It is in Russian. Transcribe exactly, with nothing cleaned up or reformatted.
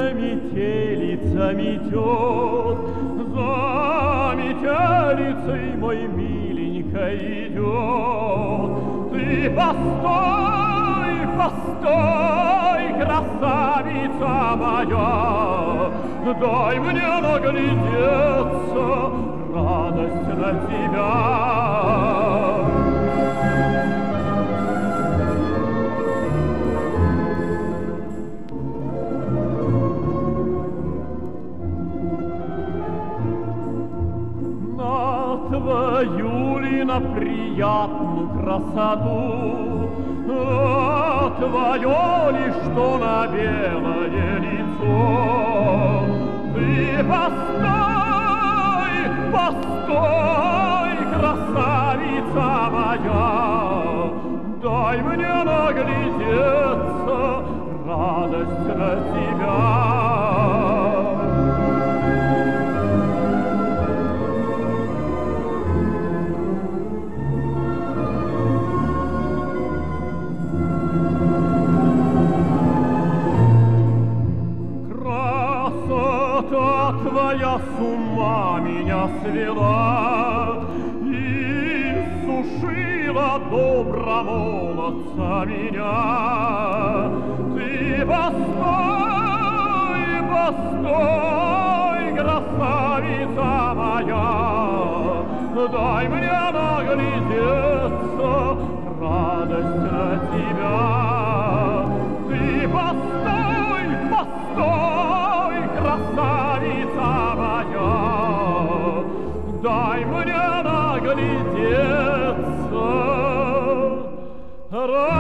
метелица метет, за метелицей мой миленько идет. Ты постой, постой, красавица моя, дай мне наглядеться, радость на тебя. Твою ли на приятную красоту, а твое ли, что на белое лицо? Ты постой, постой, красавица моя, дай мне наглядеться, радость на тебя. Твоя с ума меня свела и сушила добромолодца меня. Ты постой, постой, красавица моя, дай мне наглядеться, радость на тебя. Ты постой, постой, красавица моя, дай мне наглядеться.